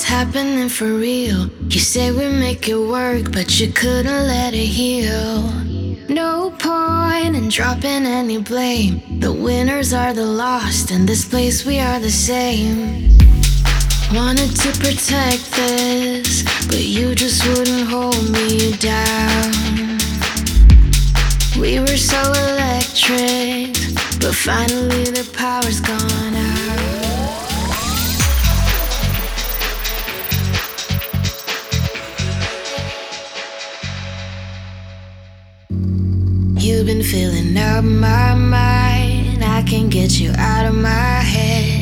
happening for real. You say we make it work, but you couldn't let it heal. No point in dropping any blame. The winners are the lost. In this place we are the same. Wanted to protect this, but you just wouldn't hold me down. We were so electric, but finally the power's gone out. You've been filling up my mind. I can't get you out of my head.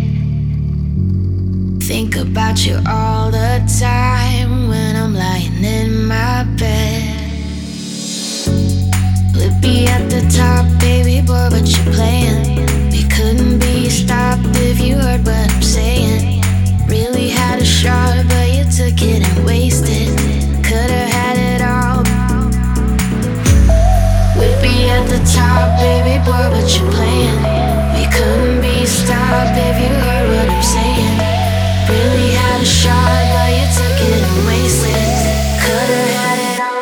Think about you all the time when I'm lying in my bed. We'd be at the top, baby boy, but you're playing. We couldn't be stopped if you heard what I'm saying. Really had a shot, but you took it and wasted. Could've had it all. We'd be at the top, baby boy, but you're playing. We couldn't be stopped if you heard what I'm saying. Really had a shot, but you took it and wasted. Could've had it all.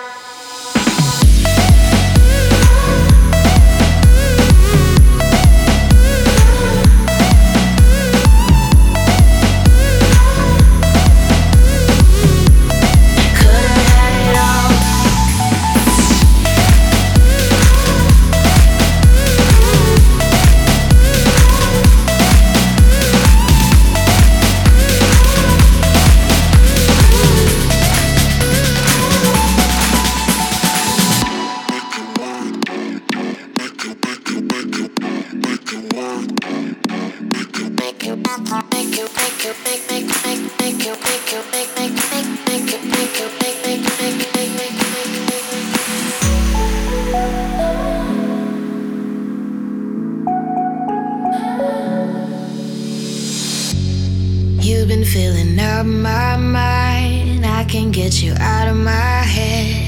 You've been filling up my mind. I can't get you out of my head.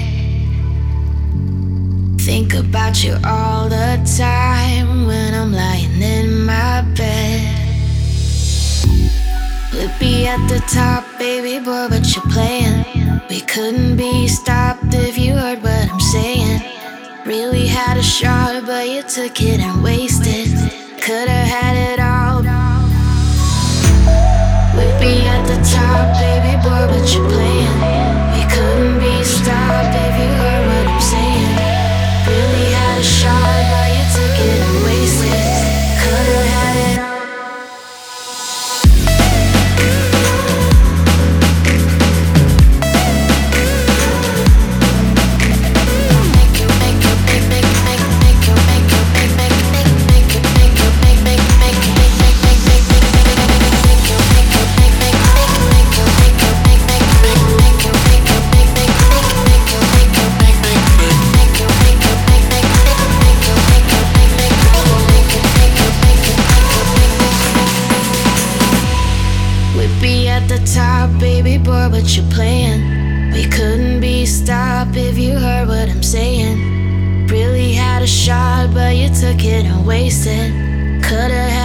Think about you all the time when I'm lying in my bed. We'd be at the top, baby boy, but you're playing. We couldn't be stopped if you heard what I'm saying. Really had a shot, but you took it and wasted. Could've had it all. We'd be at the top, baby boy, but you're playing. We couldn't be stopped if you heard what I'm saying. Really had a shot, but you took it and wasted. Could've had it all. Top, baby boy, but you're playing. We couldn't be stopped if you heard what I'm saying. Really had a shot, but you took it and wasted. Could've